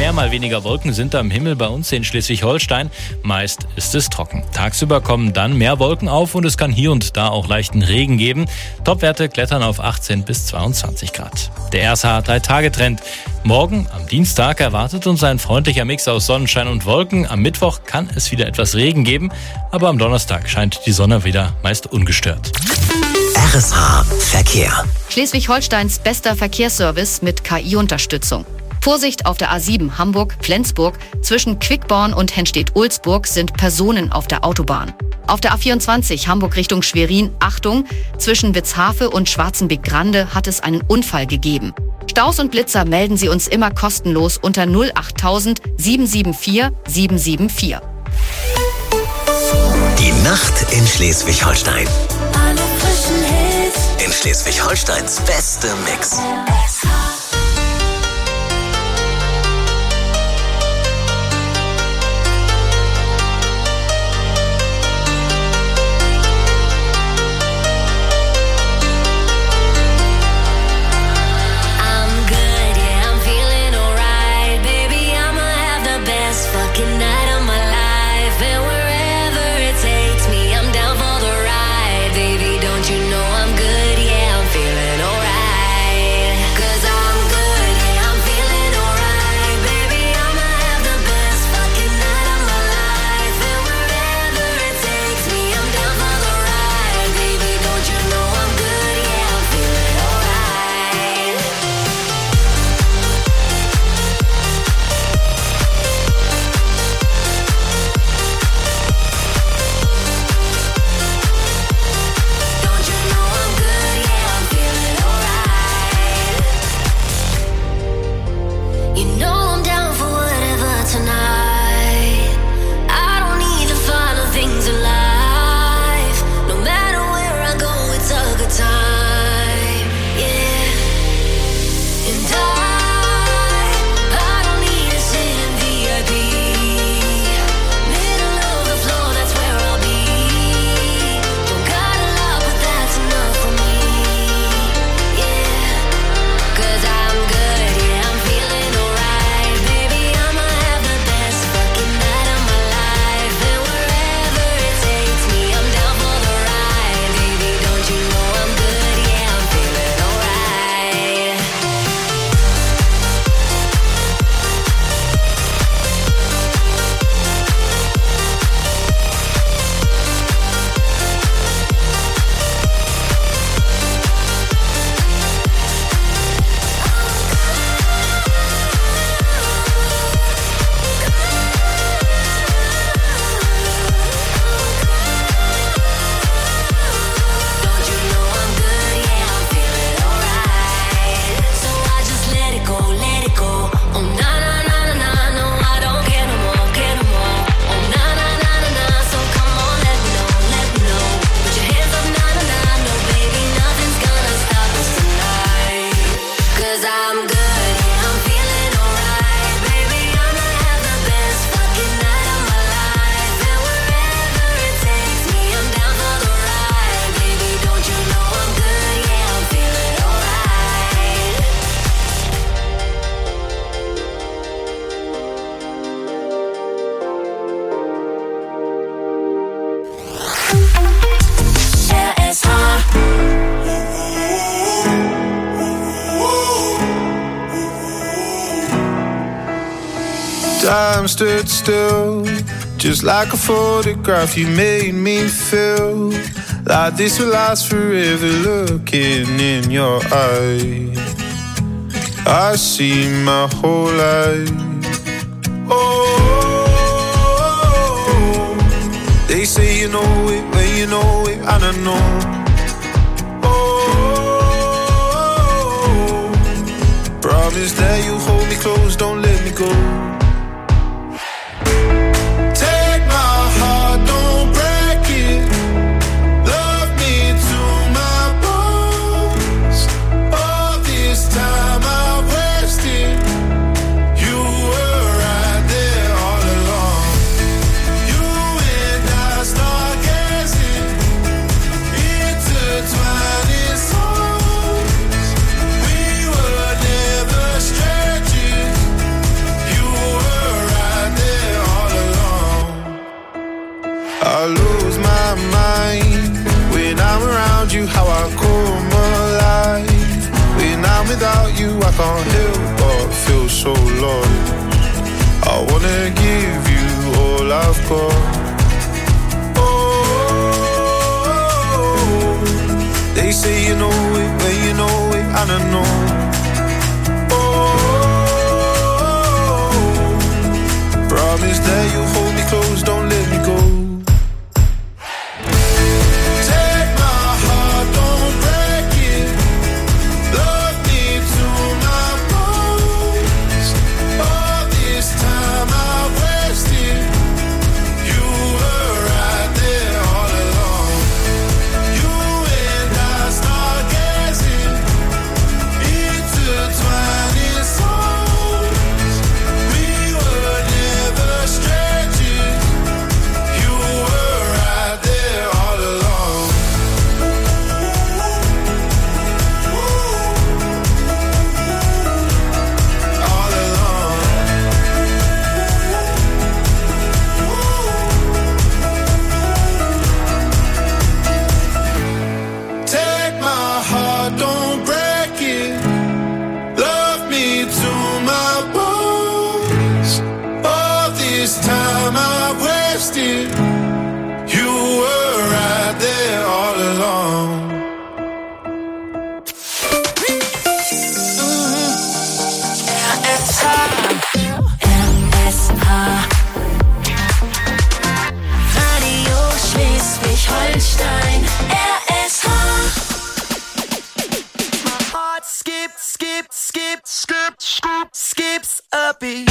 mehr, mal weniger Wolken sind am Himmel bei uns in Schleswig-Holstein. Meist ist es trocken. Tagsüber kommen dann mehr Wolken auf und es kann hier und da auch leichten Regen geben. Topwerte klettern auf 18 bis 22 Grad. Der RSH 3-Tage-Trend. Morgen, am Dienstag, erwartet uns ein freundlicher Mix aus Sonnenschein und Wolken. Am Mittwoch kann es wieder etwas Regen geben, aber am Donnerstag scheint die Sonne wieder meist ungestört. RSH Verkehr. Schleswig-Holsteins bester Verkehrsservice mit KI-Unterstützung. Vorsicht auf der A7 Hamburg-Flensburg. Zwischen Quickborn und Henstedt-Ulzburg sind Personen auf der Autobahn. Auf der A24 Hamburg Richtung Schwerin, Achtung, zwischen Witzhafe und Schwarzenbeck-Grande hat es einen Unfall gegeben. Staus und Blitzer melden Sie uns immer kostenlos unter 08000 774 774. Die Nacht in Schleswig-Holstein. Alle frischen Hits. In Schleswig-Holsteins beste Mix. Time stood still, just like a photograph. You made me feel like this will last forever. Looking in your eyes, I see my whole life. Oh, they say you know it when you know it, and I know. Oh, promise that you hold me close, don't let me go. You I lose my mind when I'm around you, how I come alive. When I'm without you, I can't help but feel so lost. I wanna give you all I've got. Oh, they say you know it when you know it, and I know. Promise that you'll hold me close, don't let me go. Take my heart, don't break it. Love me to my bones. All this time I wasted, you were right there all along. You and I start gazing, intertwining souls. We were never strangers. You were right there all along. All along. Take my heart, don't break it. Love me to my bones. All this time I wasted, you were right there all along. Radio Schleswig-Holstein, RSH. My heart skips a beat.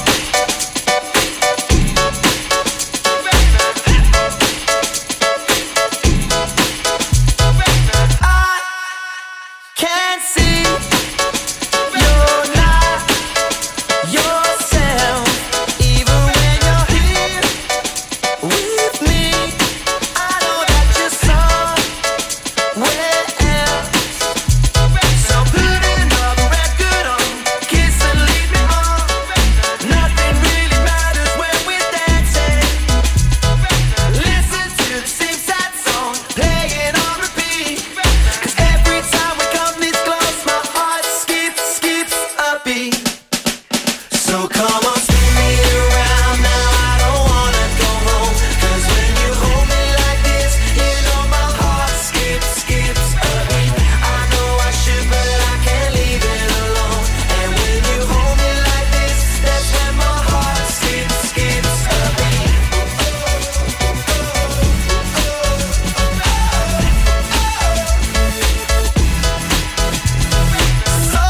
I can't see you're not yourself, even when you're here with me. I know that you're somewhere else. So put another record on, kiss and leave me on. Nothing really matters when we're dancing. Listen to the same sad song, play it on repeat. 'Cause every time we come this close, my heart skips a beat. So come on, spin me around now, I don't wanna go home. 'Cause when you hold me like this, you know my heart skips a beat. I know I should, but I can't leave it alone. And when you hold me like this, that's when my heart skips a beat. So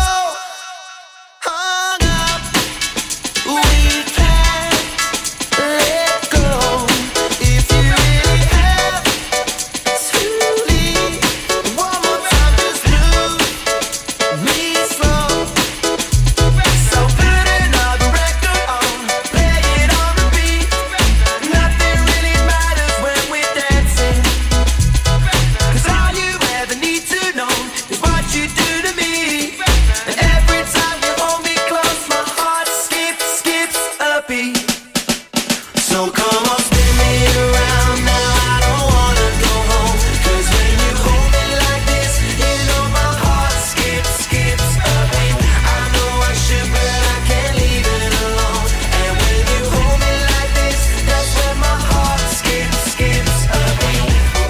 hung up, we can't let go. If you really have to leave, one more time, just move me slow. So put another record on, play it on repeat. Nothing really matters when we're dancing. 'Cause all you ever need to know is what you do to me. And every time you hold me close, my heart skips a beat. So come on, spin me around now, I don't wanna go home. 'Cause when you hold me like this, you know my heart skips a beat. I know I should, but I can't leave it alone. And when you hold me like this, that's when my heart skips a beat.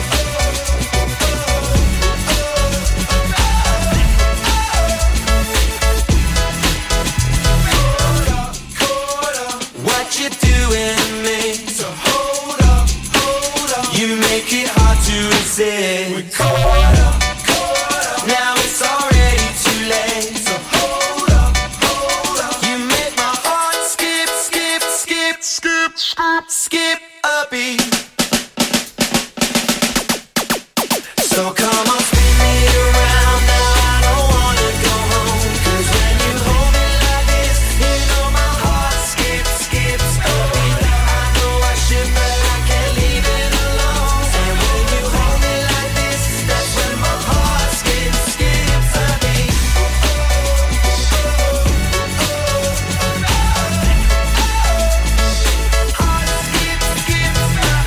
What you doing to me? So hold up. You make it hard to resist. We're caught up. Now it's already too late. So hold up. You make my heart skip a beat. So come on, spin me around now, I don't wanna go home. 'Cause when you hold me like this, you know my heart skips a beat. I know I should, but I can't leave it alone. And when you hold me like this, that's when my heart skips a beat. Heart skips a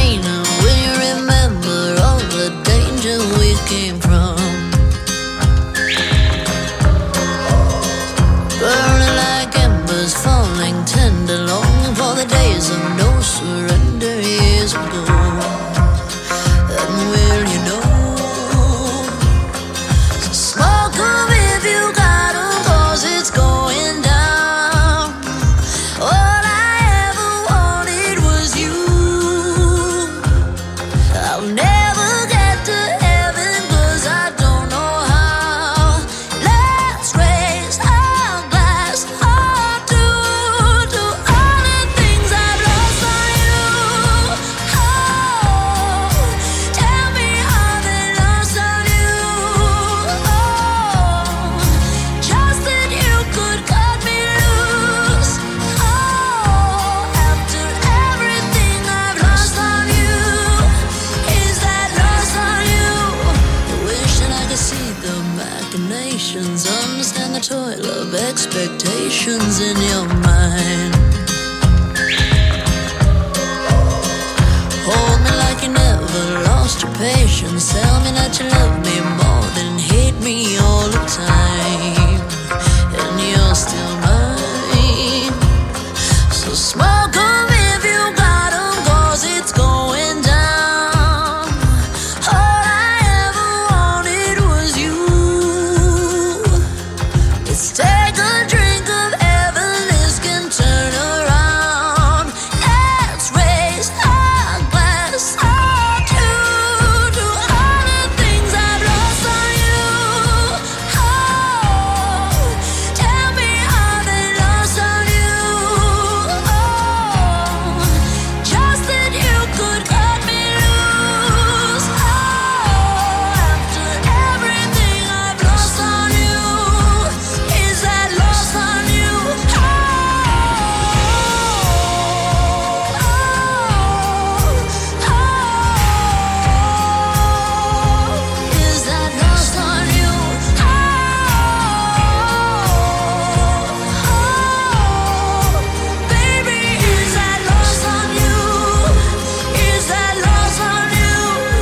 rain, and will you remember all the danger we came from? Burning like embers, falling tender, longing for the days of no surrender years ago. And will you know? So smoke 'em if you got 'em, 'cause it's going down. All I ever wanted was you. I'll never get to heaven 'cause I don't know how. Let's raise our glass all to all the things I've lost on you. Oh, tell me how they lost on you. Oh, just that you could cut me loose. Oh, after everything I've lost on you, is that lost on you? I wish that I could see the machinations, understand the toil of expectations in your mind. Hold me like you never lost your patience. Tell me that you love me more than hate me all the time. And you're still mine. So smoke 'em if you got 'em, 'cause it's going down. All I ever wanted was you. Let's take a drink of heaven, this can turn around. Let's raise our glass all to all the things I've lost on you. Oh, tell me how they lost on you. Oh, just that you could cut me loose. Oh, after everything I've lost on you, is that lost on you? Oh, is that lost on you? Baby, is that lost on you? Is that lost on you?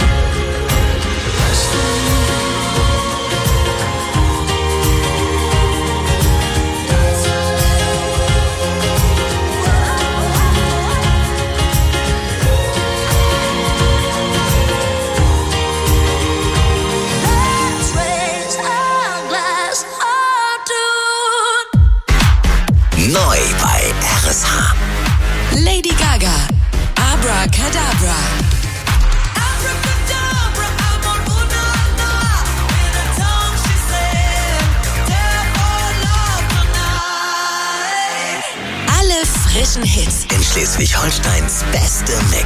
Let's raise our glass all to Neu bei RSH. Lady Gaga, Abracadabra. Abracadabra, I'm on Unana. In a tongue she said, therefore love tonight. Alle frischen Hits. In Schleswig-Holsteins beste Mix.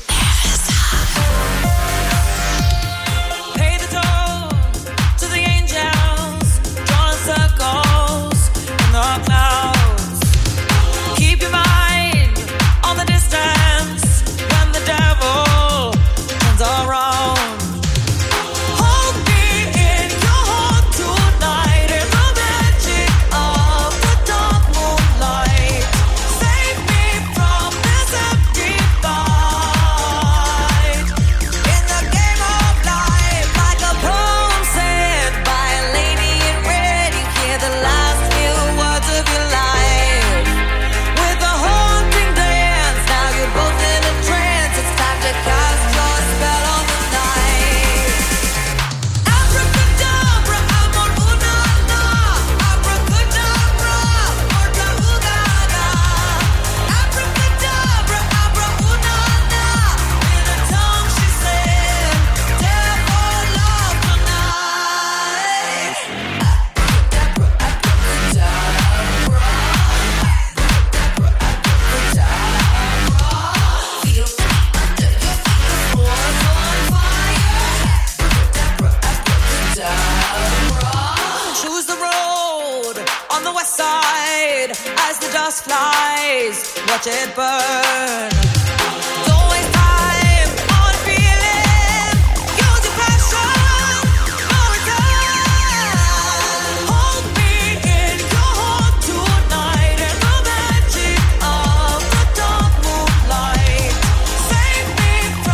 Pay the toll to the angels, drawing circles in the clouds. Keep your mind on the distance when the devil turns around. Hold me in your heart tonight in the magic of the dark moonlight. Save me from this empty fight. In the game of life, like a poem said by a lady in red, you hear the last few words of your life. With a haunting dance, now you're both in a trance. It's time to cast your spell on the night. Abracadabra, I'm on Unana. Abracadabra, Orta Ugaga. Abracadabra, Abra Unana. In a tongue she said, therefore love tonight. Choose the road on the west side as the dust flies. Watch it burn. Don't waste time on feeling. Use your passion. No return. Hold me in your heart tonight in the magic of the dark moonlight. Save me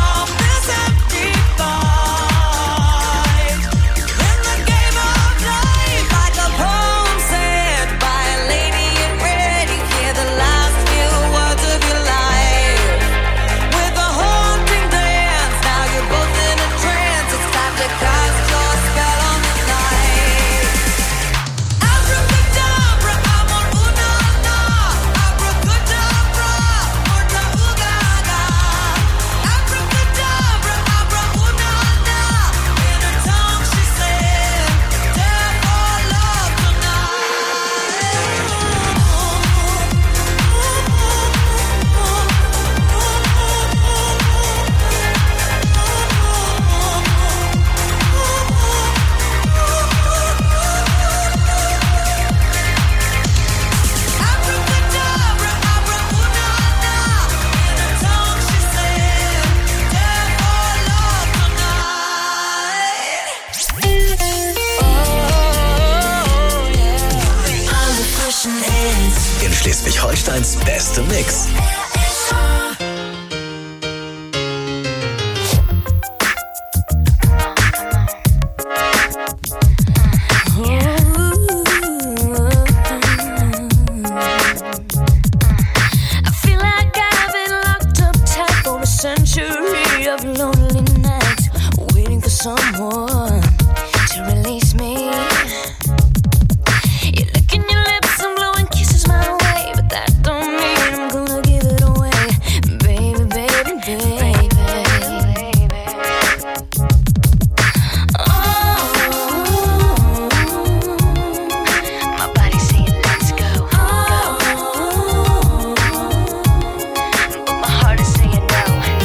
Schleswig-Holsteins beste Mix. Century of lonely nights, waiting for someone to release me. You're licking your lips and blowing kisses my way, but that don't mean I'm gonna give it away, baby, baby, baby. Oh, my body's saying let's go. Oh, but my heart is saying no.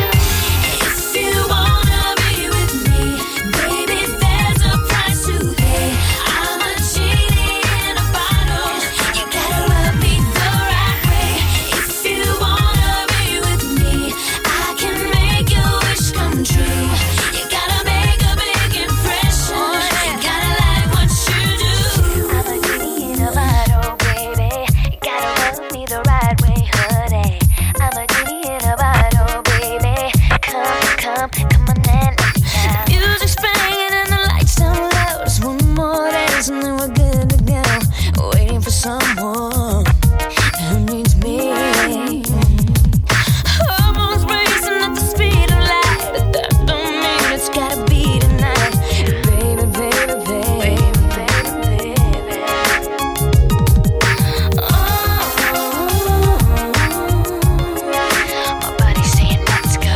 Someone who needs me. Hormones racing at the speed of light, but that don't mean it's gotta be tonight, baby, baby, baby, baby, baby. Oh, my body's saying let's go.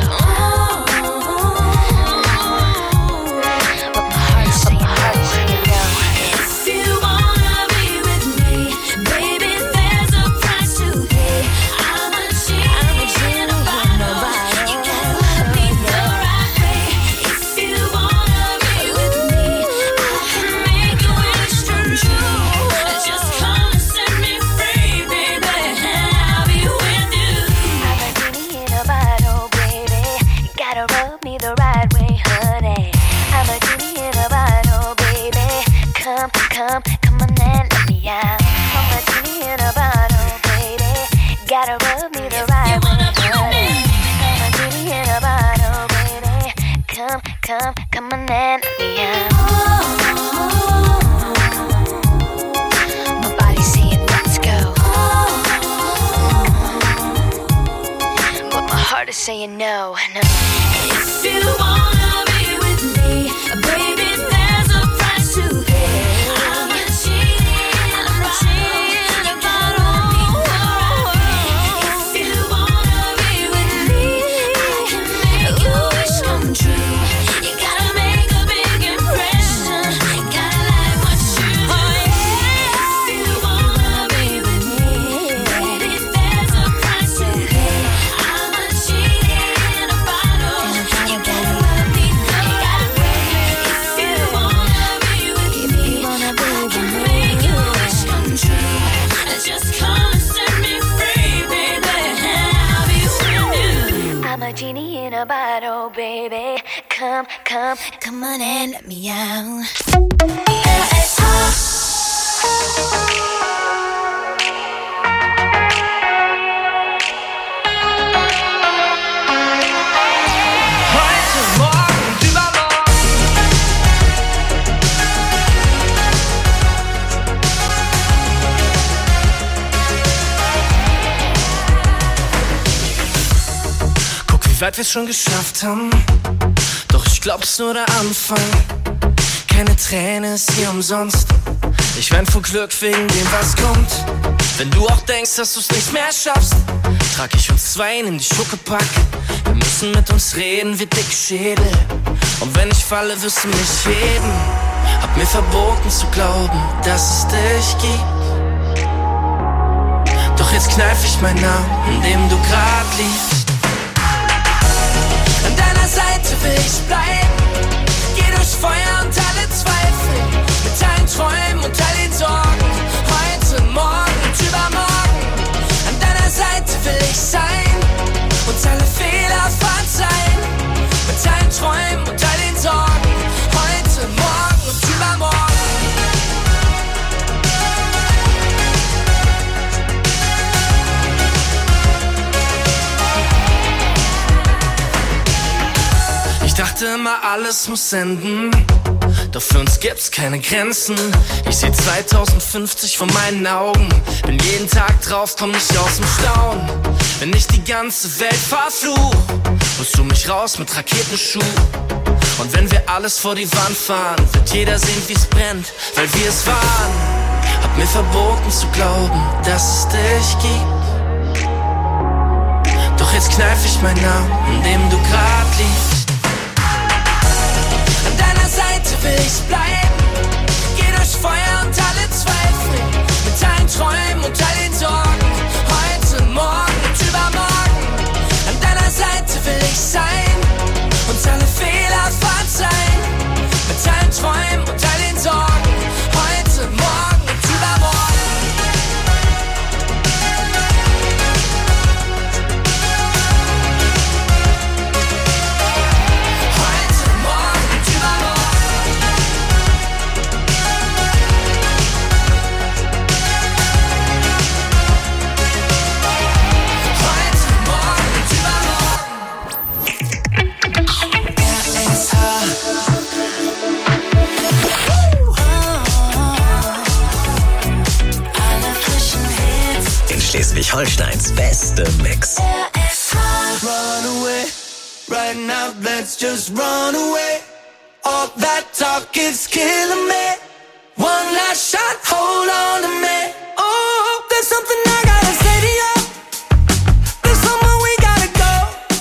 But my heart's saying no. If you wanna be with me, baby, there's a price to pay. I'm a genie in a bottle. You gotta love me the right way. If you wanna be with me, I can make your wish come true. Just come and set me free, baby, and I'll be with you. I'm a genie in a bottle, baby. You gotta rub me the right way, honey. I'm a genie in a bottle, baby. Come on and let me out. I'm a genie in a bottle, baby. Gotta rub me the right way, honey. I'm a genie in a bottle, baby. Come on and let me out. My body's saying let's go, but my heart is saying no, no. If you wanna be with me, baby, there's a price to pay. I'm a genie in a bottle. If you wanna be with me, I can make your wish come true. You gotta make a big impression. Gotta like what you do. If you wanna be with me, baby, there's a price to pay. I'm a genie in a bottle. You gotta love me the right way. If you wanna be with me, I can make your wish come true. Just come and set me free, baby, and I'll be with you. I'm a genie in a bottle, baby. Come on and let me out. Guck, wie weit wir's schon geschafft haben. Doch ich glaub's nur der Anfang. Keine Träne ist hier umsonst. Ich wein vor Glück wegen dem, was kommt. Wenn du auch denkst, dass du's nicht mehr schaffst, trag ich uns zwei in die Schuckepack. Wir müssen mit uns reden wie dicke Schädel. Und wenn ich falle, wirst du mich heben. Hab mir verboten zu glauben, dass es dich gibt. Doch jetzt kneif ich meinen Namen, in dem du grad liegst. An deiner Seite will ich bleiben. Geh durch Feuer und alle Zweifel. Mit allen Träumen und all den Sorgen. Heute, morgen und übermorgen. An deiner Seite will ich sein. Und alle Fehler verzeihen. Mit allen Träumen und all den Sorgen. Heute, morgen und übermorgen. dachte immer, alles muss enden. Doch für uns gibt's keine Grenzen. Ich seh 2050 vor meinen Augen. Bin jeden Tag drauf, komm nicht aus dem Staunen. Wenn ich die ganze Welt verfluch, holst du mich raus mit Raketenschuh. Und wenn wir alles vor die Wand fahren, wird jeder sehen, wie's brennt, weil wir es waren. Hab mir verboten zu glauben, dass es dich gibt. Doch jetzt kneif ich meinen Namen, in dem du grad liegst. An deiner Seite will ich bleiben. Geh durch Feuer und alle Zweifel. Mit allen Träumen und all den Sorgen. Heute, morgen und übermorgen. An deiner Seite will ich sein. Uns alle Fehler verzeihen. Mit allen Träumen und all den Sorgen. Heute, morgen und übermorgen. Heute, morgen und übermorgen. Heute, morgen und übermorgen. Alle frischen Hits. In Schleswig-Holsteins beste Mix. Run away, right now let's just run away. All that talk is killing me. One last shot, hold on to me. Oh, there's something I gotta say to you. There's somewhere we gotta go.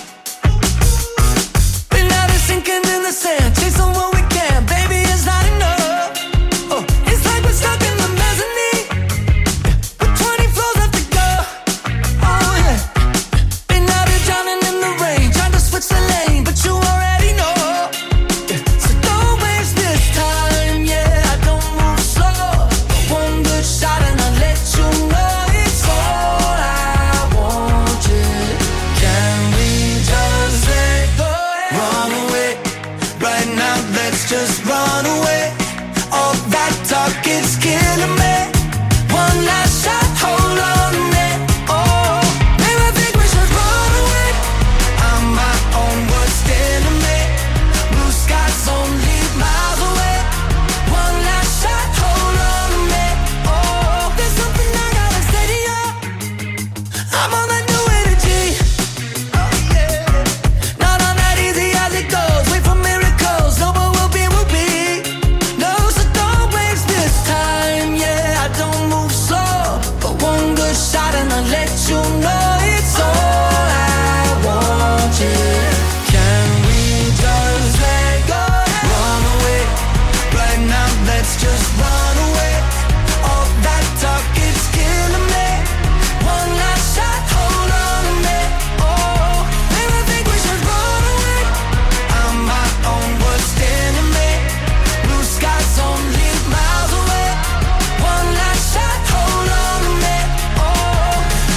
We're not sinking in the sand, chasing what we can, baby, it's not enough. Oh, it's like we're stuck in the mezzanine, with 20 floors left to go. Oh yeah. Been out here drowning in the rain, trying to switch the lane, but you already know. Yeah. So don't waste this time, yeah. I don't move slow. One good shot and I'll let you know it's all I want. Yeah. Can we just let go? Run away, right now. Let's just run away. All that talk is killing me. One last shot, hold on to me. Oh, maybe I think we should run away. I'm my own worst enemy. Blue skies only miles away. One last shot, hold on to me. Oh, there's something I gotta say to you. I'm on that new energy. Oh yeah. Not on that easy as it goes. Wait for miracles. No, but we'll be. No, so don't waste this time. Yeah, I don't move slow, but one good shot and I'll let you know it's all I want. Yeah. Can we just let go? Run away, right now. Let's just run away. All that talk is killing me. One last shot, hold on to me. Oh, maybe I think we should run away. I'm my own worst enemy. Blue skies only miles away. One last shot, hold on to me. Oh.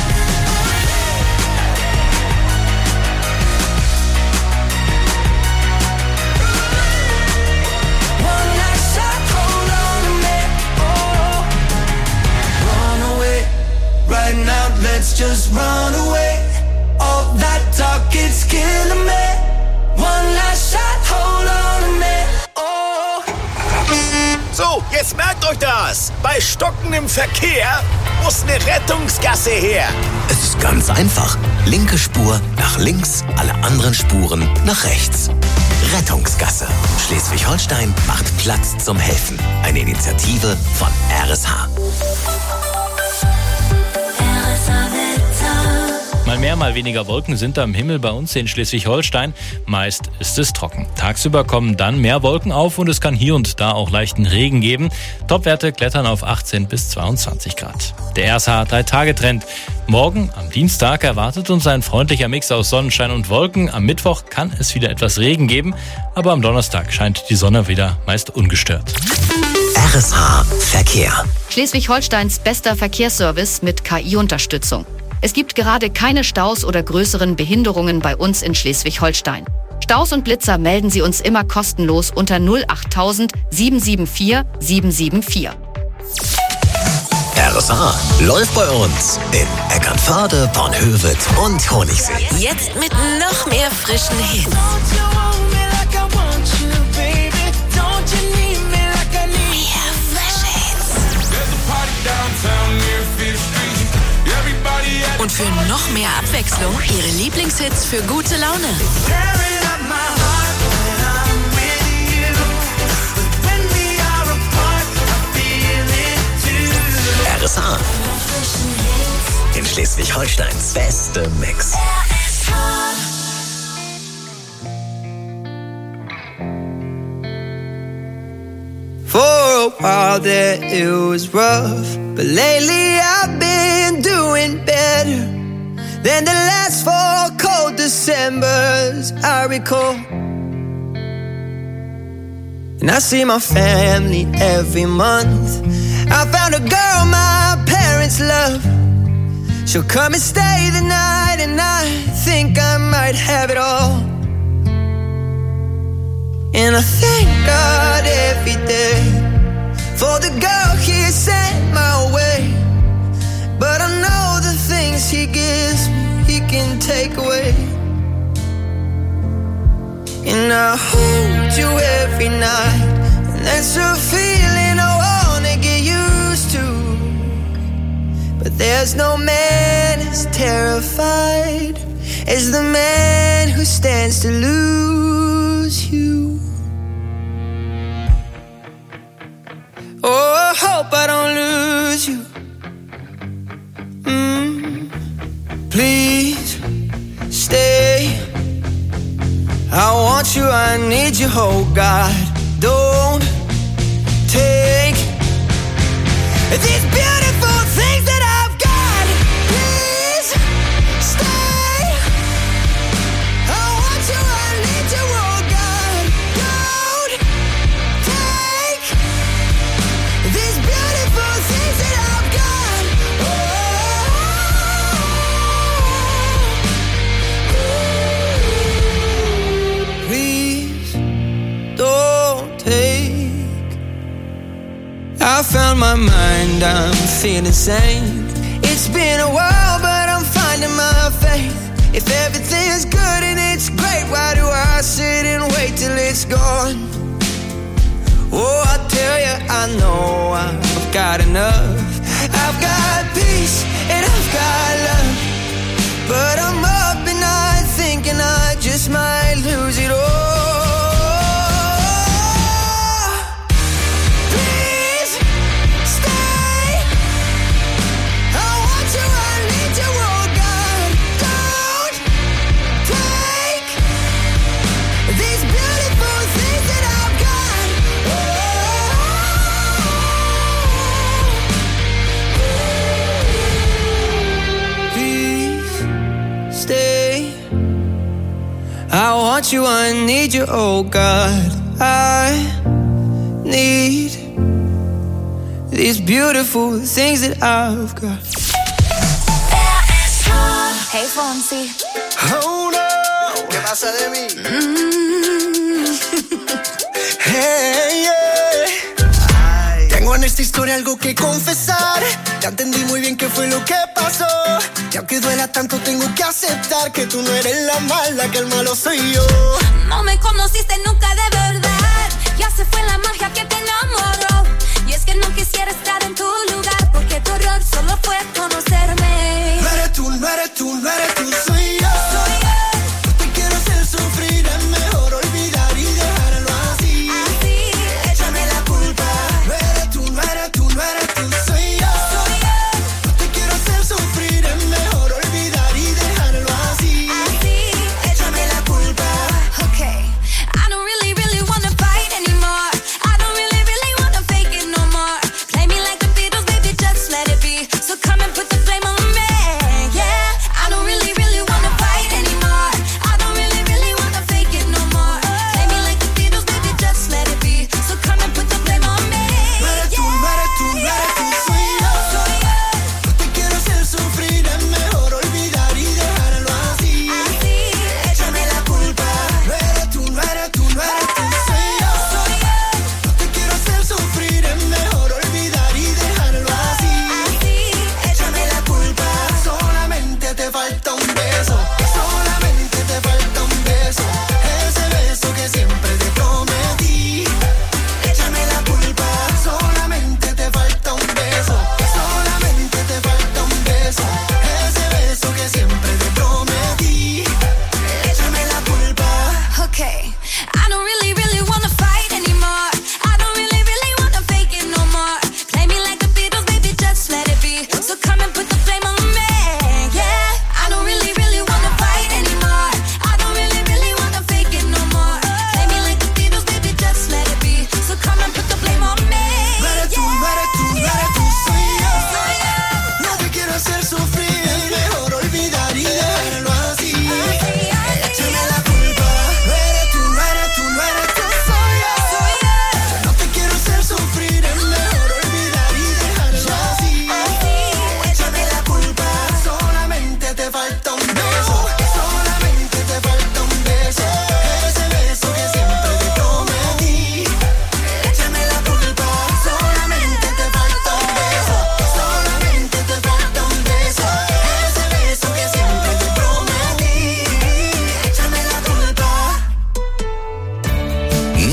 One last shot, hold on to me. Oh. Run away, right now. Let's just run away. All that talk is killing me. One last shot, hold on to me. Oh. So, jetzt merkt euch das. Bei stockendem Verkehr muss eine Rettungsgasse her. Es ist ganz einfach. Linke Spur nach links, alle anderen Spuren nach rechts. Rettungsgasse. Schleswig-Holstein macht Platz zum Helfen. Eine Initiative von RSH. Mal mehr, mal weniger Wolken sind am Himmel bei uns in Schleswig-Holstein. Meist ist es trocken. Tagsüber kommen dann mehr Wolken auf und es kann hier und da auch leichten Regen geben. Topwerte klettern auf 18 bis 22 Grad. Der RSH 3-Tage-Trend. Morgen, am Dienstag, erwartet uns ein freundlicher Mix aus Sonnenschein und Wolken. Am Mittwoch kann es wieder etwas Regen geben, aber am Donnerstag scheint die Sonne wieder meist ungestört. RSH Verkehr. Schleswig-Holsteins bester Verkehrsservice mit KI-Unterstützung. Es gibt gerade keine Staus oder größeren Behinderungen bei uns in Schleswig-Holstein. Staus und Blitzer melden Sie uns immer kostenlos unter 08000 774 774. RSH läuft bei uns in Eckernförde, Bornhöved und Honigsee. Jetzt mit noch mehr frischen Hits. Don't you hold me like I want Abwechslung ihre Lieblingshits für gute Laune. RSA. In Schleswig-Holsteins beste Mix. For a while there it was rough, but lately I've been doing better than the last 4 cold Decembers I recall. And I see my family every month. I found a girl my parents love. She'll come and stay the night, and I think I might have it all. And I thank God every day for the girl He sent my way. But I know the things He gives me, He can take away. And I hold you every night, and that's a feeling I wanna get used to. But there's no man as terrified as the man who stands to lose you. Oh, I hope I don't lose you. Please stay. I want you, I need you, oh God. Don't take these beautiful things that I've got. Please stay. I want you, I need you, oh God. Don't take these beautiful things that I've got. Please don't take. I found my mind, I'm feeling sane. It's been a while, but I'm finding my faith. If everything's good and it's great, why do I sit and wait till it's gone? Oh, I tell you, I know I've got enough. I've got peace and I've got love. But I'm up at night thinking I just might lose it all. Please stay. I want you, I need you, oh God. Don't take these beautiful things that I've got. Please stay. I want you, I need you, oh God. I need these beautiful things that I've got. Hey, Fonsi. Oh no, ¿qué pasa de mí? Hey, yeah. Tengo en esta historia algo que confesar. Ya entendí muy bien qué fue lo que pasó. Y aunque duela tanto, tengo que aceptar que tú no eres la mala, que el malo soy yo. No me conociste nunca de verdad. Ya se fue la magia que te enamoró. Y es que no quisiera estar en tu lugar, porque tu error solo fue conocerme. No eres tú, no eres tú, no eres tú, soy yo. No te quiero hacer sufrir, es mejor olvidar y dejarlo así. Así, Échame la culpa. No eres tú, no eres tú, no eres tú, soy yo. No te quiero hacer sufrir, es mejor olvidar y dejarlo así. así, Échame la culpa. ok.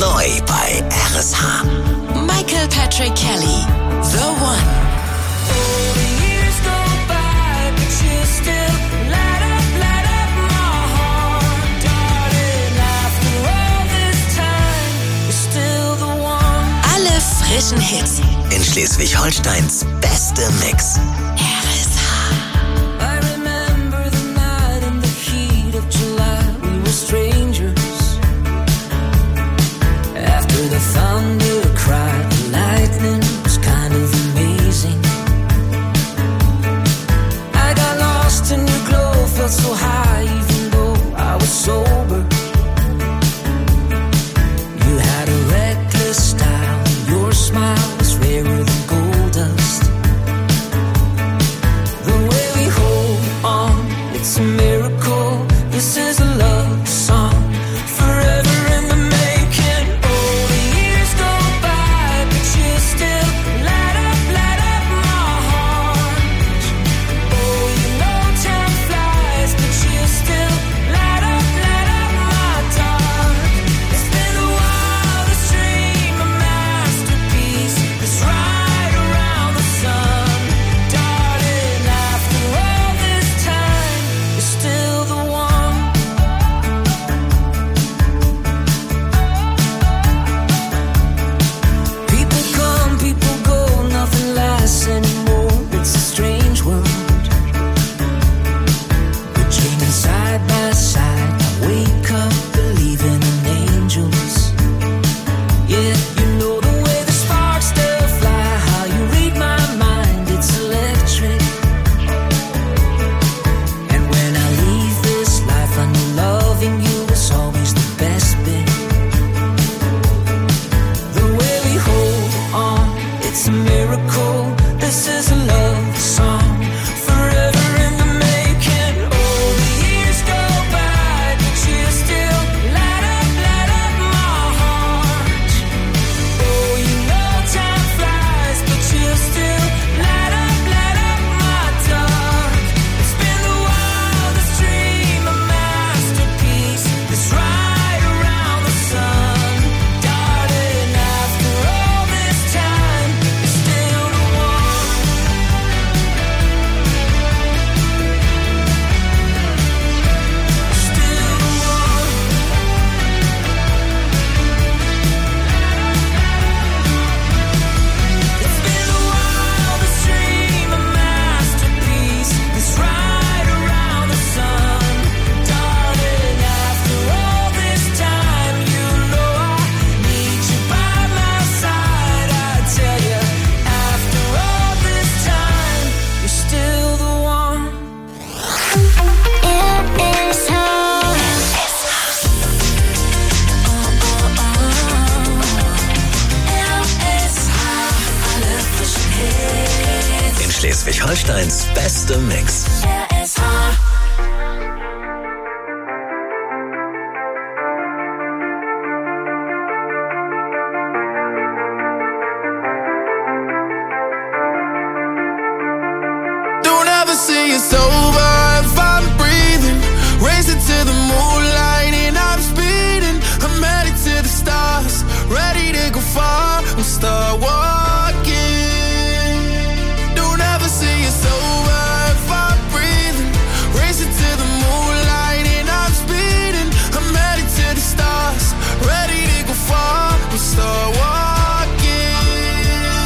Neu bei RSH. Michael Patrick Kelly, The One. Alle frischen Hits. In Schleswig-Holsteins beste Mix. RSH. I remember the night in the heat of July. We were strangers. After the thunder cried, the lightning was kind of amazing. I got lost in your glow, felt so high even though I was sober. You had a reckless style, your smile was rarer than gold dust. The way we hold on, it's a miracle. This is a love song, forever in the making. Oh, the years go by, but you still light up my heart. Oh, you know time flies, but you still light up my dark. It's been a wildest dream, a masterpiece that's right around the sun. Darling, after all this time, you're still the one. People come, people go, nothing lasts anymore. It's a strange world. We're dreaming side by side. I wake up believing in angels. Yeah, you know the way the sparks still fly, how you read my mind, it's electric. And when I leave this life, I know loving you is always the best bit. The way we hold on, it's a miracle. This is a love song, forever in the making. Oh, the years go by, but you still light up my heart. Oh, you know time flies, but you still light up my dark. It's been the wildest dream, a masterpiece that's right around the sun. Darling, after all this time, you're still the one. Still the one. It's been the wildest dream, a masterpiece that's right around the sun. Darling, after all this time, you know I need you by my side. I tell you, after all this time, you're still the one. In Schleswig-Holsteins beste Mix. Don't ever say it's over if I'm breathing. Racing to the moonlight and I'm speeding. I'm headed to the stars, ready to go far. I'll start walking. Don't ever say it's over if I'm breathing. Racing to the moonlight and I'm speeding. I'm headed to the stars, ready to go far. I'll start walking.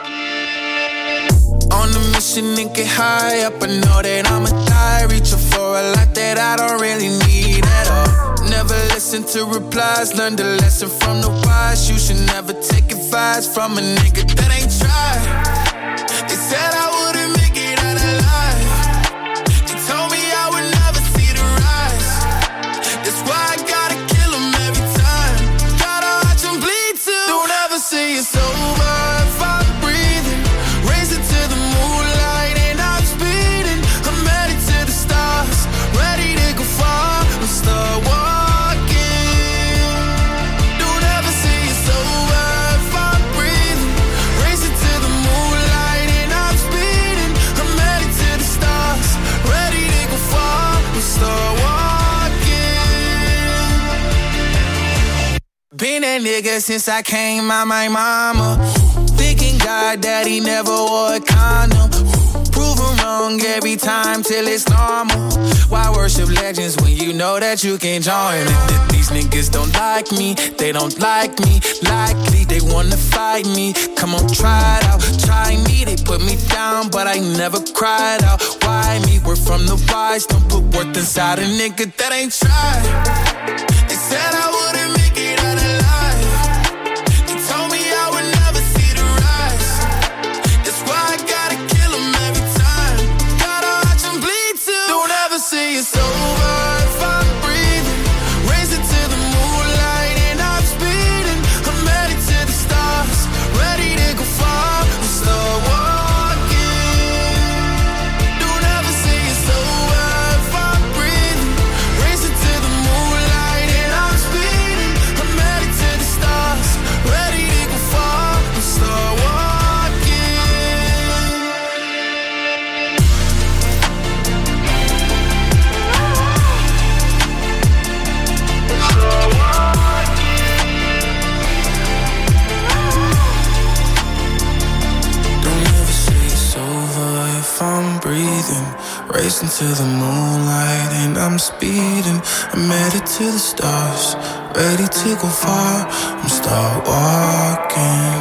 On a mission and get high up, I know that I'ma die. Reaching for a lot that I don't really need at all. Never listen to replies, learn the lesson from the wise. You should never take advice from a nigga that ain't tried. They said I wouldn't make it out alive. They told me I would never see the rise. That's why I gotta kill 'em every time. Gotta watch 'em bleed too. Don't ever say it's over if I'm breathing. Racing to the moonlight and I'm speeding. I'm headed to the stars, ready to go far. I'll start walking. Don't ever say it's over if I'm breathing. Racing to the moonlight and I'm speeding. Been that nigga since I came out my mama. Thinking God that he never wore a condom. Prove him wrong every time till it's normal. Why worship legends when you know that you can join? These niggas don't like me, they don't like me. Likely they wanna fight me. Come on, try it out, try me. They put me down, but I never cried out. Why me? We're from the wise. Don't put worth inside a nigga that ain't tried. They said I wouldn't make it out alive. They told me I would never see the rise. That's why I gotta kill them every time. Gotta watch them bleed too. Don't ever say it's over if I'm breathing. Raise it to the moonlight and I'm speeding. I'm headed to the stars, ready to go far. I'm start walking. Don't ever say it's over if I'm breathing. Raise it to the moonlight and I'm speeding. I'm headed to the stars, ready to go far. I'm start walking. Don't ever say it's over if I'm breathing. Racing to the moonlight and I'm speeding. I'm headed to the stars, ready to go far. I'm start walking.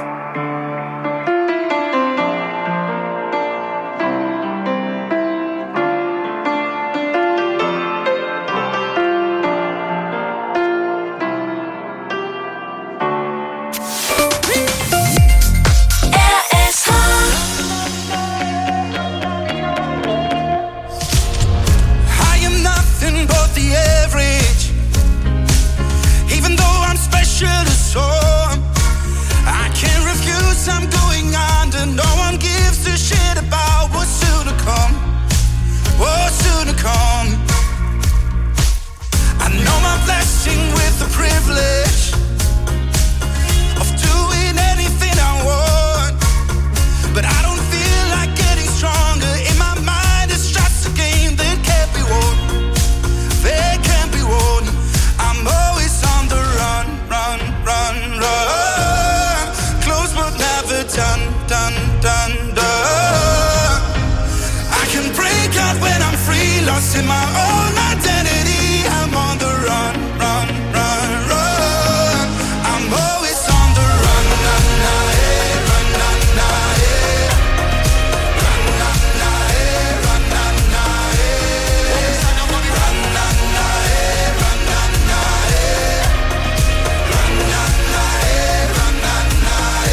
I am nothing but the average. Even though I'm special to some, I can't refuse, I'm going under. No one gives a shit about what's soon to come. What's soon to come. I know my blessing with the privilege of doing anything I want. But I don't feel like getting stronger. In my mind it's just a game that can't be won. They can't be won. I'm always on the run, run, run, run. Close but never done, done, done, done. I can break out when I'm free, lost in my own identity. I'm on the run, run, run, run. I'm always on the run, run, run, eh, run, run, run, eh. Run, run, run, eh, run, run, run, eh. Run, run, run, eh, run, run, run, eh. Run, run, run, eh, run, run, run,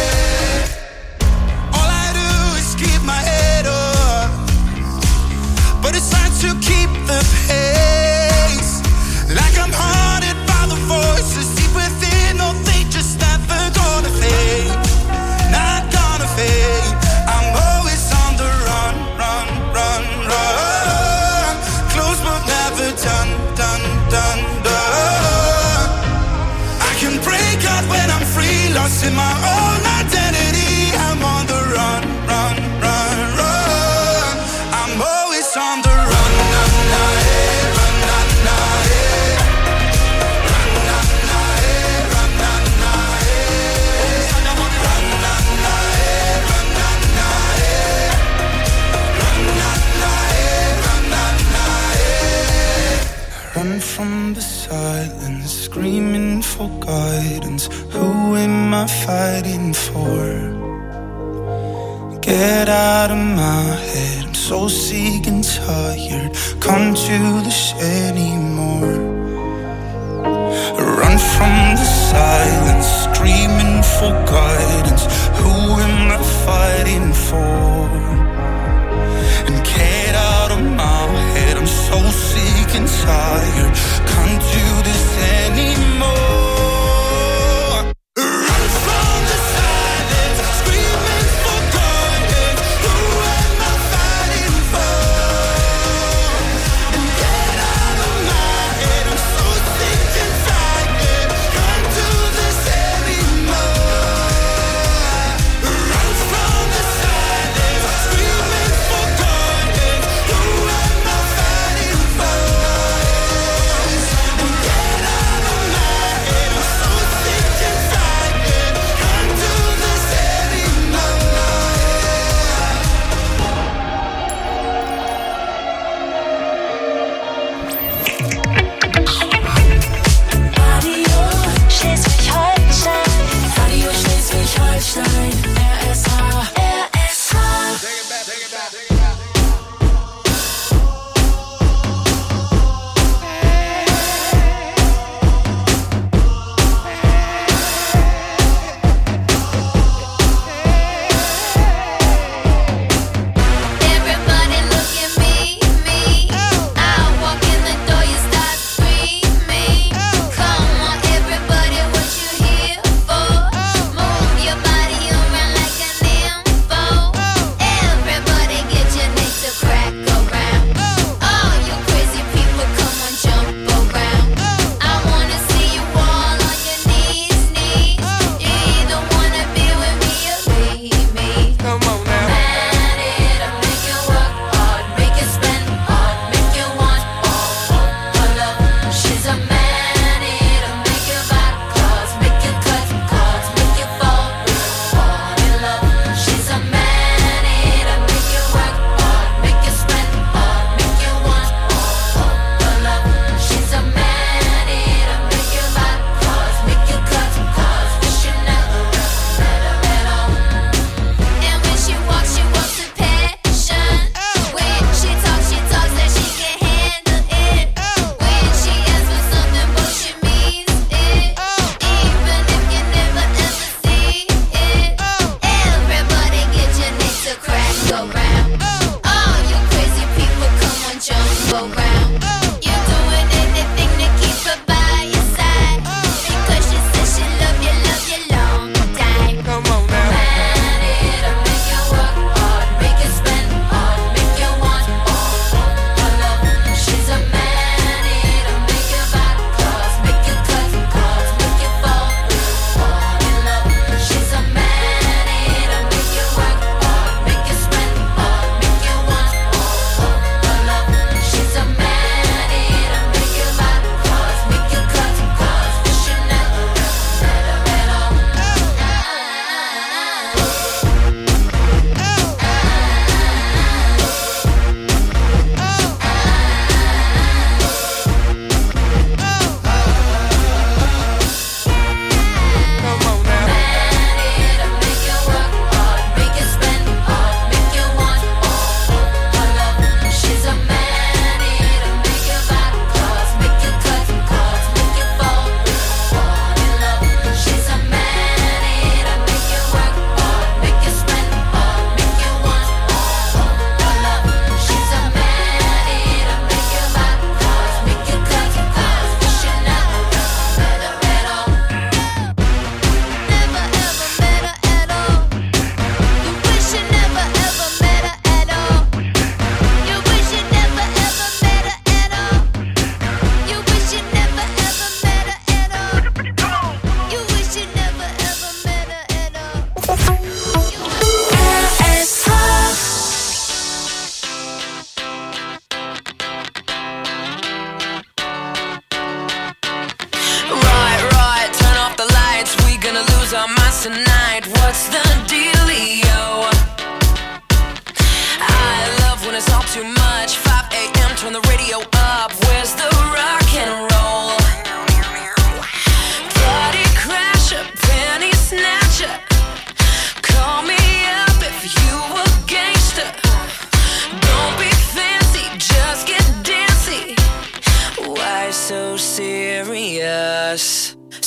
eh. All I do is keep my head up, but it's hard to keep the pace. Like I'm haunted by the voices deep within. No, they just never gonna fade. Not gonna fade. I'm always on the run, run, run, run. Close but never done, done, done, done. I can break out when I'm free, lost in my own identity. I'm on the run, run, run, run. I'm always on the run, run, run, eh, run, run, run, eh. Run, run, run, eh, run, run, run, eh. Run, run, run, eh, run, run, run, eh. Run, run, run, eh, run, run, run, eh. Run from the silence, screaming for guidance. Who am I fighting for? Get out of my head, I'm so sick and tired. Come to this anymore. Run from the silence, screaming for guidance. Who am I fighting for? And get out of my head, I'm so sick and tired. Can't do this anymore. Run from the silence, screaming for guidance. Who am I fighting for? And get out of my head, I'm so sick and tired. Can't do this anymore. Run from the silence, screaming for guidance. Who am I fighting for?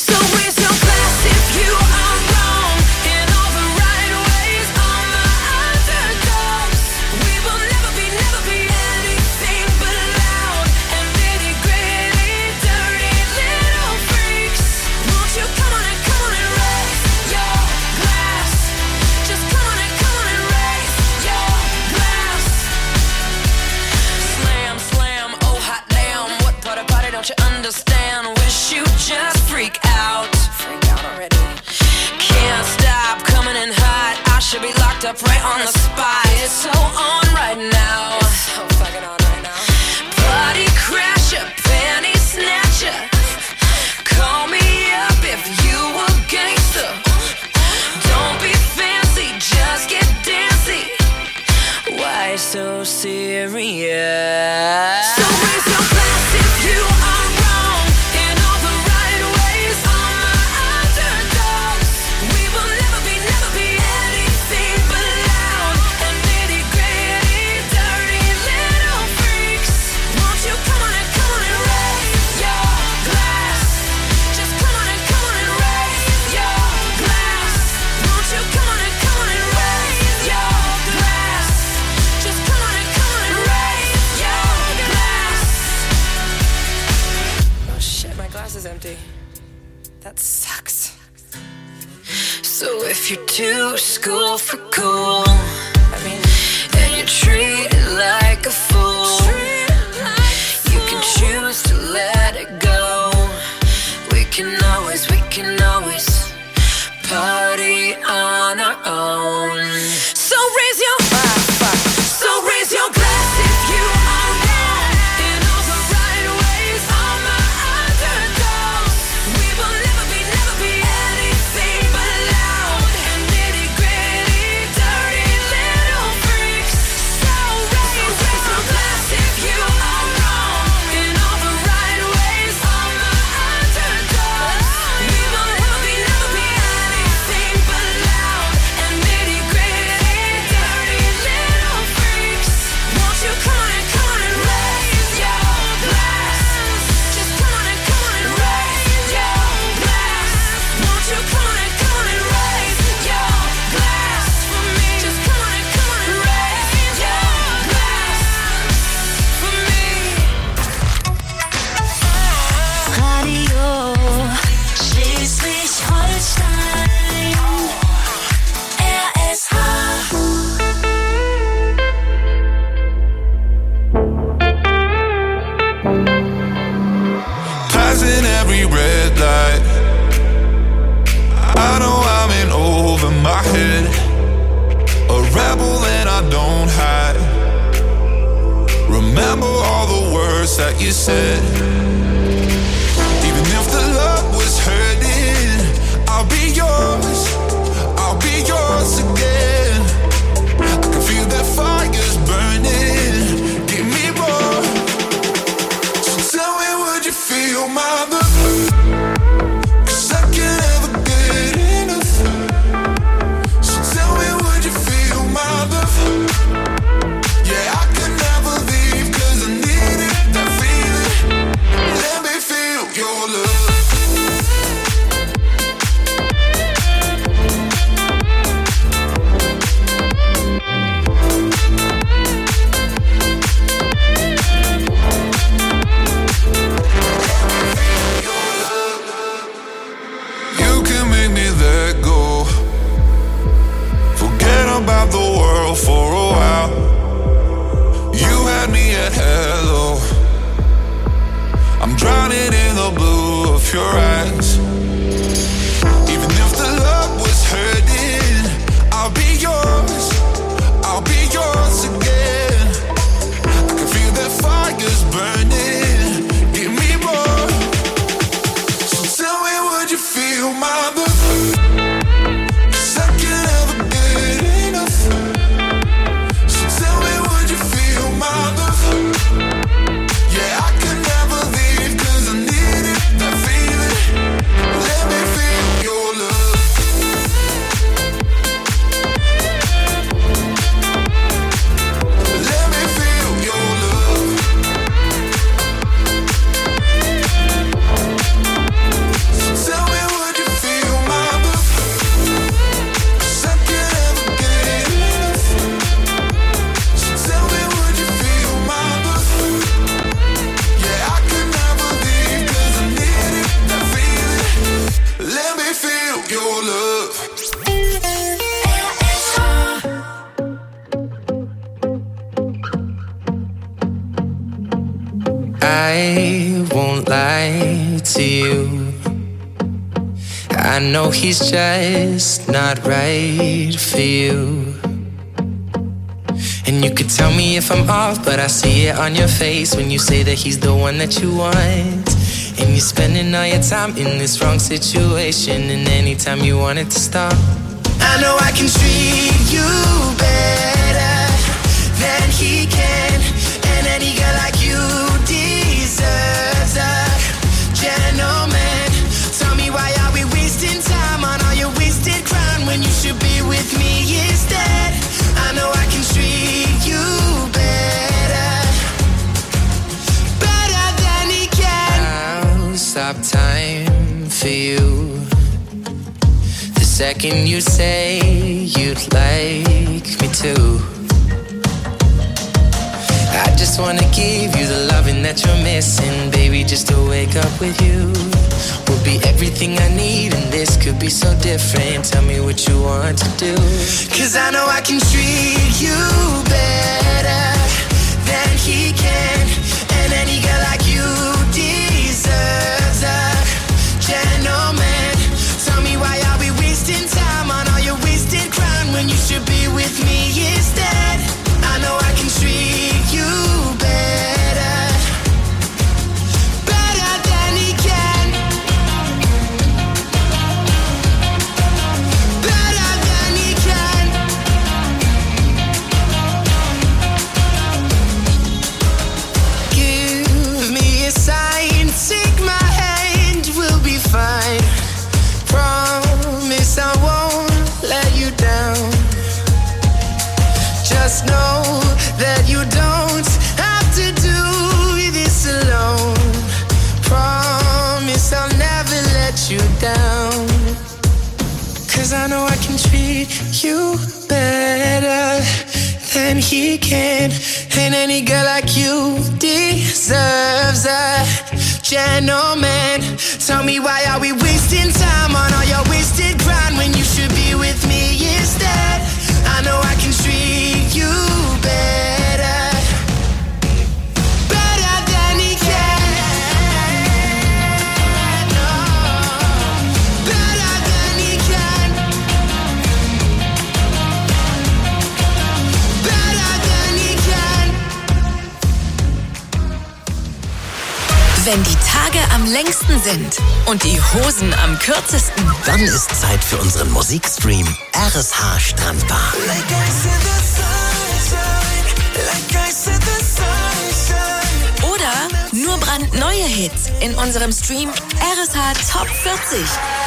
So raise your glass if you are wrong in all the right ways. All my underdogs, we will never be anything but loud and nitty gritty, dirty little freaks. Won't you come on and raise your glass? Just come on and raise your glass. Slam, slam, oh hot damn. What part about it don't you understand? Wish you just freak out. Freak out already. Can't stop coming in hot. I should be locked up right on the spot. It's so on right now. So fucking on right now. Party crasher, panty snatcher. Call me up if you a gangster. Don't be fancy, just get dancy. Why so serious? So raise your glass if you are wrong in all the right ways. All my underdogs, we will never be anything but loud and nitty gritty, dirty little freaks. Won't you come on and raise your glass? Just come on and raise your glass. Won't you come on and raise your glass? Just come on and raise your glass. Oh shit, my glass is empty. That sucks. So if you're too school for cool, and you're treated like a fool, you can choose to let it go. We can always party on our own. So raise your glass if you are wrong in all the right ways. All my underdogs, we will never be anything but loud and nitty gritty, dirty little freaks. So raise your glass if you are wrong in all the right ways. All my underdogs, we will never be anything but loud and nitty gritty, dirty little freaks. Won't you come on and raise your glass? Just come on and raise your glass. Won't you come on and raise your glass for me? Just come on and raise your glass for me. Radio Schleswig-Holstein, RSH. Passing every red light. I know I'm in over my head. A rebel and I don't hide. Remember all the words that you said. Even if the love was hurting, I'll be yours. I'll be yours again. I can feel that fire's burning. Give me more. So tell me, would you feel my love? 'Cause I can't ever get enough. So tell me, would you feel my love? Yeah, I can never leave 'cause I need it, that feeling. Let me feel your love. You can make me let go. Forget about the world for a while. You had me at hello. I'm drowning in the blue of your eyes. Even if the love was hurting, I'll be yours. I'll be yours again. I can feel that fire's burning. Give me more. So tell me, would you feel my love? 'Cause I can't ever get enough. So tell me, would you feel my love? Yeah, I can never leave 'cause I need it, that feeling. Let me feel your love. Let me feel your love. So tell me, feel your love. I won't lie to you. I know he's just not right for you. And you could tell me if I'm off, but I see it on your face when you say that he's the one that you want. And you're spending all your time in this wrong situation, and anytime you want it to stop, I know I can treat you better than he can. And any girl like you deserves a gentleman. Tell me, why are we wasting time on all your wasted crown when you should be with me instead? I know I can treat you better than he can. I'll stop time for you the second you say you'd like me to. I just wanna give you the loving that you're missing, baby. Just to wake up with you will be everything I need, and this could be so different. Tell me what you want to do, 'cause I know I can treat you better than he can. And any girl like you deserves a gentleman. Tell me, why are we wasting time on all your wasted crown when you should be with me instead? I know I can treat you better than he can. Better than he can. Give me a sign, take my hand, we'll be fine. Promise I won't let you down. Just know that you don't have to do this alone. Promise I'll never let you down. 'Cause I know I can treat you better than he can. And any girl like you deserves a gentleman. Tell me, why are we wasting time on all your wasted grind when you should be with me instead? I know I can treat you better than he can. No, better than he can. Better than he can. Wenn die Tage am längsten sind und die Hosen am kürzesten, Dann ist Zeit für unseren Musikstream RSH Strandbar. oder nur brandneue Hits in unserem Stream RSH Top 40.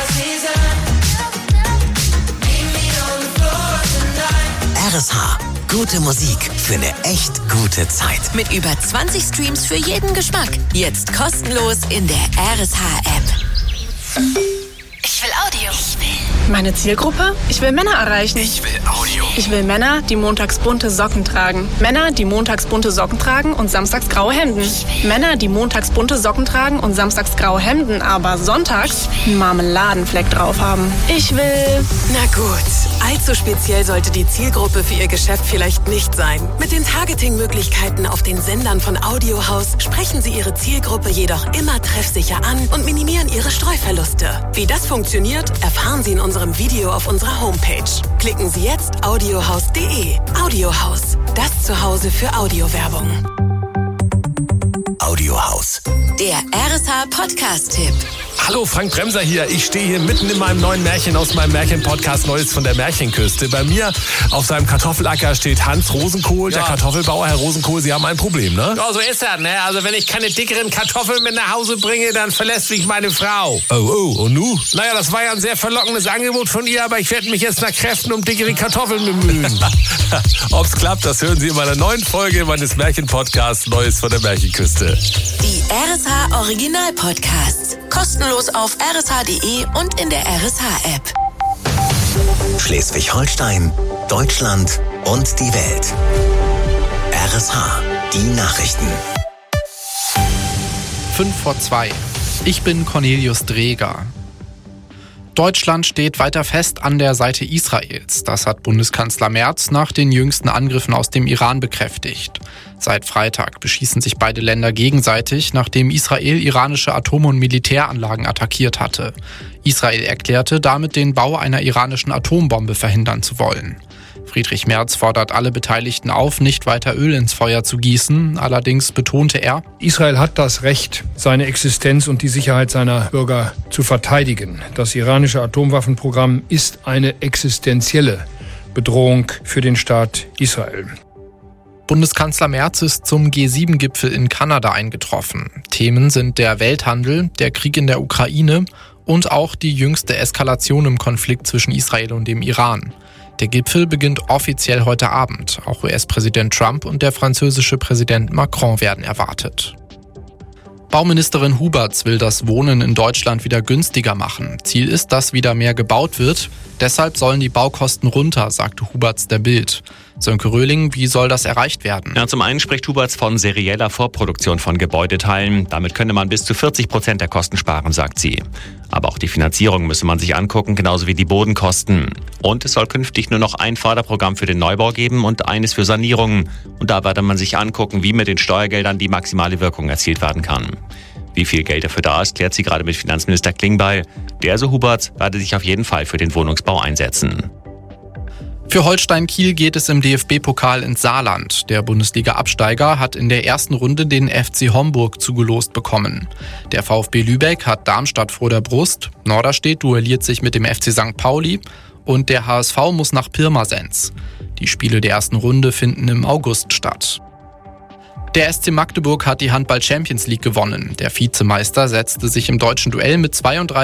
RSH, gute Musik für eine echt gute Zeit. Mit über 20 Streams für jeden Geschmack. Jetzt kostenlos in der RSH-App. Ich will Audio. Meine Zielgruppe? Ich will Männer erreichen. Ich will Audio. Ich will Männer, die montags bunte Socken tragen. Männer, die montags bunte Socken tragen und samstags graue Hemden. Männer, die montags bunte Socken tragen und samstags graue Hemden, aber sonntags einen Marmeladenfleck drauf haben. Ich will... Na gut, allzu speziell sollte die Zielgruppe für Ihr Geschäft vielleicht nicht sein. Mit den Targeting-Möglichkeiten auf den Sendern von Audiohaus sprechen Sie Ihre Zielgruppe jedoch immer treffsicher an und minimieren Ihre Streuverluste. Wie das funktioniert, erfahren Sie in unserem Video auf unserer Homepage. Klicken Sie jetzt audiohaus.de. Audiohaus, das Zuhause für Audiowerbung. Audiohaus. Der RSH-Podcast-Tipp. Hallo, Frank Bremser hier. Ich stehe hier mitten in meinem neuen Märchen aus meinem Märchen-Podcast Neues von der Märchenküste. Bei mir auf seinem Kartoffelacker steht Hans Rosenkohl, der Kartoffelbauer. Herr Rosenkohl, Sie haben ein Problem, ne? Ja, so ist das, ne? Also wenn ich keine dickeren Kartoffeln mit nach Hause bringe, dann verlässt mich meine Frau. Oh, und nu? Naja, das war ja ein sehr verlockendes Angebot von ihr, aber ich werde mich jetzt nach Kräften um dickere Kartoffeln bemühen. Ob's klappt, das hören Sie in meiner neuen Folge meines Märchen-Podcasts Neues von der Märchenküste. Die RSH-Original-Podcasts. Kostenlos auf rsh.de und in der RSH-App. Schleswig-Holstein, Deutschland und die Welt. RSH, die Nachrichten. 5 vor 2. Ich bin Cornelius Dreger. Deutschland steht weiter fest an der Seite Israels. Das hat Bundeskanzler Merz nach den jüngsten Angriffen aus dem Iran bekräftigt. Seit Freitag beschießen sich beide Länder gegenseitig, nachdem Israel iranische Atom- und Militäranlagen attackiert hatte. Israel erklärte, damit den Bau einer iranischen Atombombe verhindern zu wollen. Friedrich Merz fordert alle Beteiligten auf, nicht weiter Öl ins Feuer zu gießen. Allerdings betonte er: Israel hat das Recht, seine Existenz und die Sicherheit seiner Bürger zu verteidigen. Das iranische Atomwaffenprogramm ist eine existenzielle Bedrohung für den Staat Israel. Bundeskanzler Merz ist zum G7-Gipfel in Kanada eingetroffen. Themen sind der Welthandel, der Krieg in der Ukraine und auch die jüngste Eskalation im Konflikt zwischen Israel und dem Iran. Der Gipfel beginnt offiziell heute Abend. Auch US-Präsident Trump und der französische Präsident Macron werden erwartet. Bauministerin Huberts will das Wohnen in Deutschland wieder günstiger machen. Ziel ist, dass wieder mehr gebaut wird. Deshalb sollen die Baukosten runter, sagte Huberts der Bild. Sönke Röhling, wie soll das erreicht werden? Ja, zum einen spricht Huberts von serieller Vorproduktion von Gebäudeteilen. Damit könne man bis zu 40% der Kosten sparen, sagt sie. Aber auch die Finanzierung müsse man sich angucken, genauso wie die Bodenkosten. Und es soll künftig nur noch ein Förderprogramm für den Neubau geben und eines für Sanierungen. Und da werde man sich angucken, wie mit den Steuergeldern die maximale Wirkung erzielt werden kann. Wie viel Geld dafür da ist, klärt sie gerade mit Finanzminister Klingbeil. Der, so Huberts, werde sich auf jeden Fall für den Wohnungsbau einsetzen. Für Holstein Kiel geht es im DFB-Pokal ins Saarland. Der Bundesliga-Absteiger hat in der ersten Runde den FC Homburg zugelost bekommen. Der VfB Lübeck hat Darmstadt vor der Brust, Norderstedt duelliert sich mit dem FC St. Pauli und der HSV muss nach Pirmasens. Die Spiele der ersten Runde finden im August statt. Der SC Magdeburg hat die Handball-Champions League gewonnen. Der Vizemeister setzte sich im deutschen Duell mit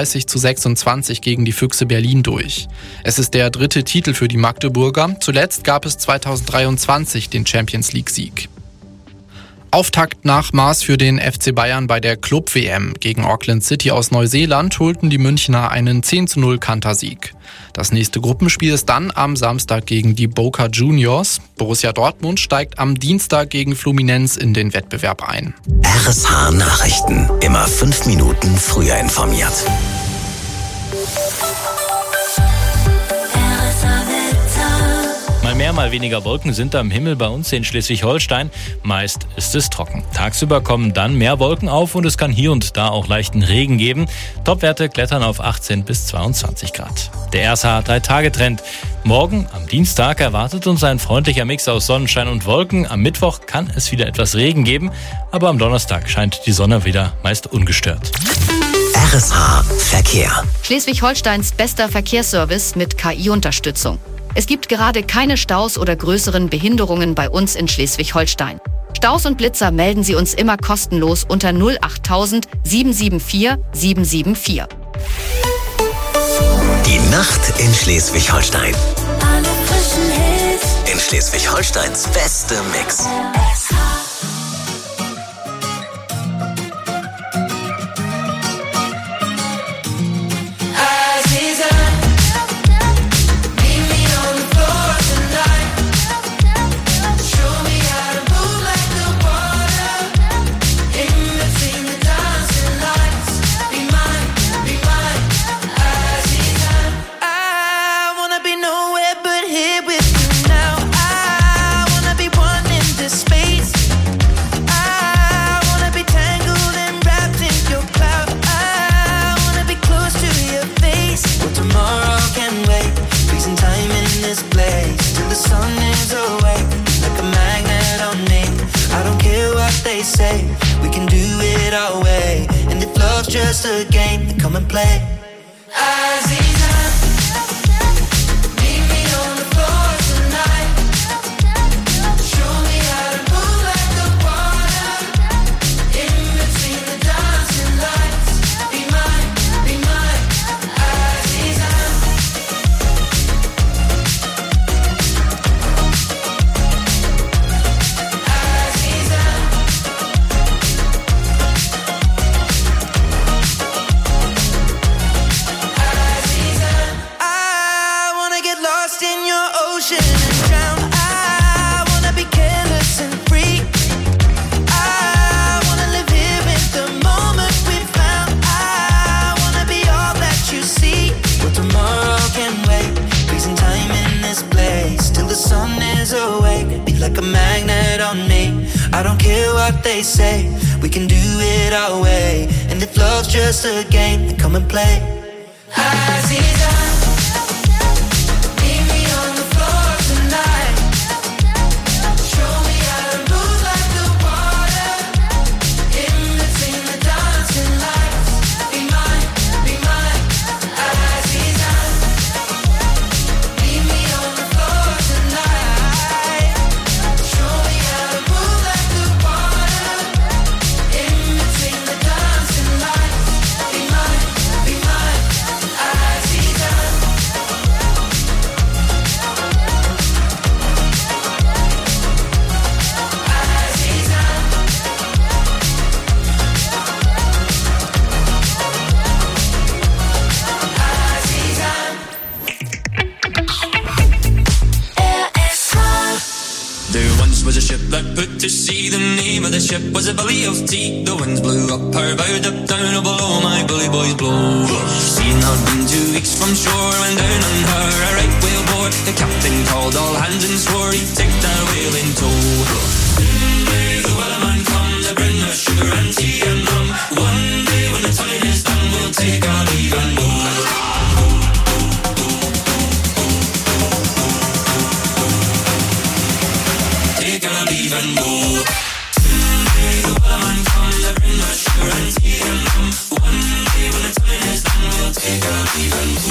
32:26 gegen die Füchse Berlin durch. Es ist der dritte Titel für die Magdeburger. Zuletzt gab es 2023 den Champions League-Sieg. Auftaktnachmaß für den FC Bayern bei der Club-WM. Gegen Auckland City aus Neuseeland holten die Münchner einen 10:0 Kantersieg. Das nächste Gruppenspiel ist dann am Samstag gegen die Boca Juniors. Borussia Dortmund steigt am Dienstag gegen Fluminense in den Wettbewerb ein. RSH Nachrichten. Immer 5 Minuten früher informiert. Mal mehr, mal weniger Wolken sind am Himmel bei uns in Schleswig-Holstein. Meist ist es trocken. Tagsüber kommen dann mehr Wolken auf und es kann hier und da auch leichten Regen geben. Topwerte klettern auf 18 bis 22 Grad. Der RSH 3-Tage-Trend. Morgen, am Dienstag, erwartet uns ein freundlicher Mix aus Sonnenschein und Wolken. Am Mittwoch kann es wieder etwas Regen geben, aber am Donnerstag scheint die Sonne wieder meist ungestört. RSH Verkehr. Schleswig-Holsteins bester Verkehrsservice mit KI-Unterstützung. Es gibt gerade keine Staus oder größeren Behinderungen bei uns in Schleswig-Holstein. Staus und Blitzer melden Sie uns immer kostenlos unter 08000 774 774. Die Nacht in Schleswig-Holstein. Alle frischen Hits. In Schleswig-Holsteins beste Mix. We can do it our way, and if love's just a game, then come and play. Aziza, meet me on the floor tonight. Show me how to move like the water. In between the dancing lights, be mine, Aziza. like a magnet on me. I don't care what they say, we can do it our way. And if love's just a game, then come and play. Aziza, meet me on the floor tonight. Show me how to move like the water. In between the dancing lights. Be mine, Aziza. Meet me on the floor tonight. Show me how to move like the water. In between the dancing lights. Be mine, Aziza. There once was a ship that put to sea. The name of the ship was a Billy of Tea. The winds blew up her bow, up down, oh below my bully boys blow. She'd not been 2 weeks from shore when down on her a right whale bore. The captain called all hands and swore he'd take that whale in tow. Soon may the wellerman come to bring us sugar and tea and rum. One day when the time is done, we'll take our leave and go. Take our leave and go. Soon may the wellerman come to bring us sugar and tea and rum. One day when the time is done, we'll take our leave and go.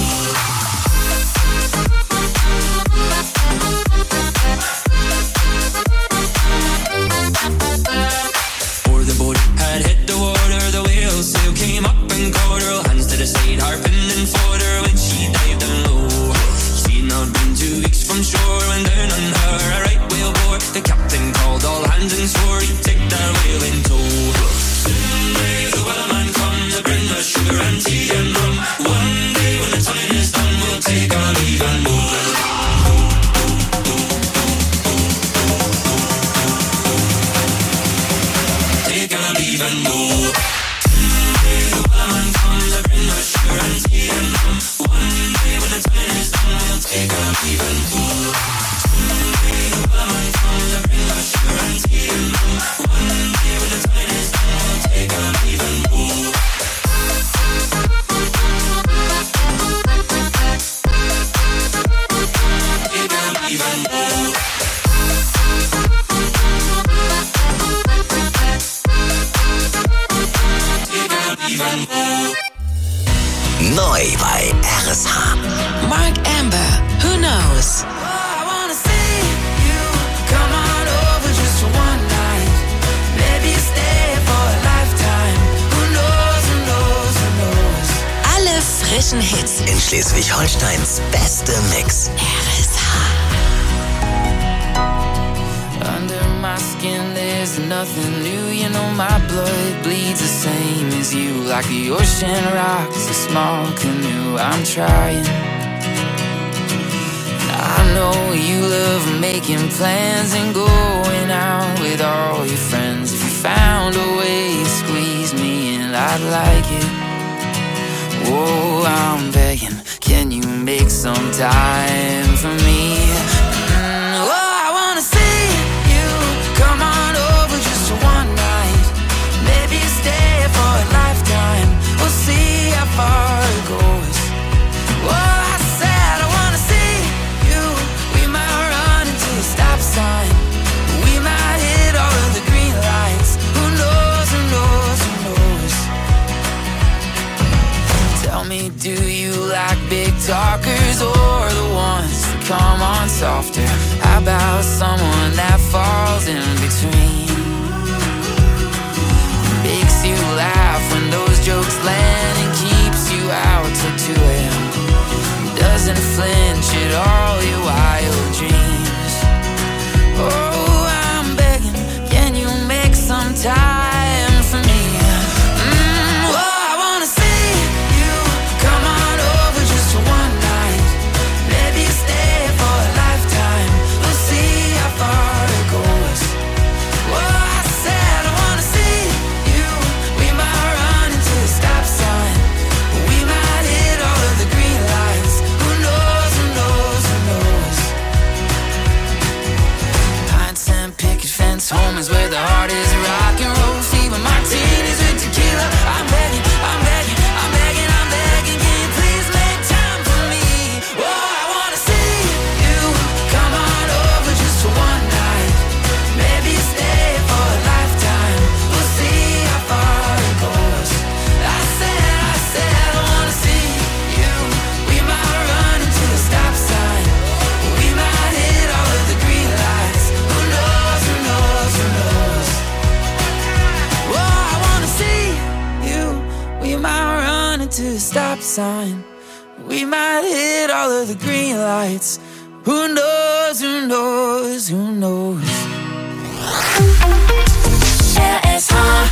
Before the boat had hit the water, the whale sail came up and caught her. Hands to the side, harping and fought her when she dived down low. She'd not been 2 weeks from shore when down on her a right whale bore. The captain called all hands and swore he'd take that whale in tow. Soon may the wellerman come to bring us sugar and tea and rum. One day when the time is done, we'll take our leave and go. Take our leave and go. Soon may the wellerman come to bring us sugar and tea and rum. One day when the time is done, we'll take our leave and go. Soon may the wellerman come to bring us sugar and tea and rum. One day when the time is done, we'll take our leave and go. Take our leave and go. Neu bei RSH. Mark Amber, who knows? I wanna see you come on over just for one night. Maybe stay for a lifetime. Who knows, who knows, who knows? Alle frischen Hits. In Schleswig-Holsteins beste Mix. Under my skin there's nothing new. You know my blood bleeds the same as you. Like the ocean rocks a small canoe. I'm trying. And I know you love making plans and going out with all your friends. If you found a way to squeeze me in, I'd like it. Whoa, I'm begging, can you make some time for me? I wanna see you come on over just for one night. Maybe stay for a lifetime. We'll see how far it goes. Whoa, I said I wanna see you. We might run into a stop sign. We might hit all of the green lights. Who knows, who knows, who knows? Tell me, do you like big talkers or the ones that come on softer? How about someone that falls in between? Makes you laugh when those jokes land and keeps you out till 2 a.m. Doesn't flinch at all your wild dreams. Oh, I'm begging, can you make some time for me? I wanna see you come on over just for one night. Maybe stay for a lifetime. We'll see how far it goes. I said I wanna see you. We might run into a stop sign. We might hit all of the green lights. Who knows, who knows, who sign. We might hit all of the green lights. Who knows, who knows, who knows? RSH.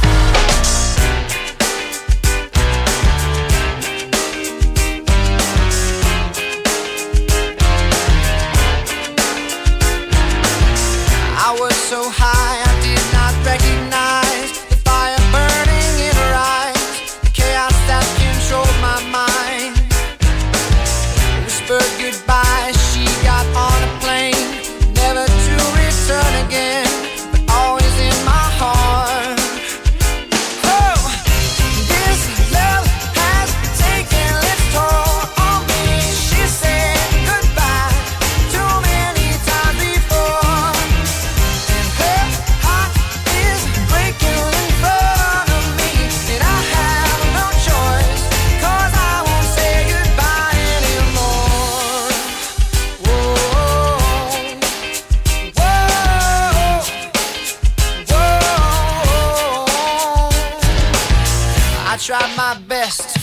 I was so high I did not recognize the fire burning in her eyes, the chaos that controlled my mind. Whispered goodbye, she got on a plane, never to return again, but always in my heart. Oh, this love has taken its toll on me. She said goodbye too many times before. Her heart is breaking in front of me, and I have no choice, 'cause I won't say goodbye anymore. Whoa, whoa, whoa. I tried my best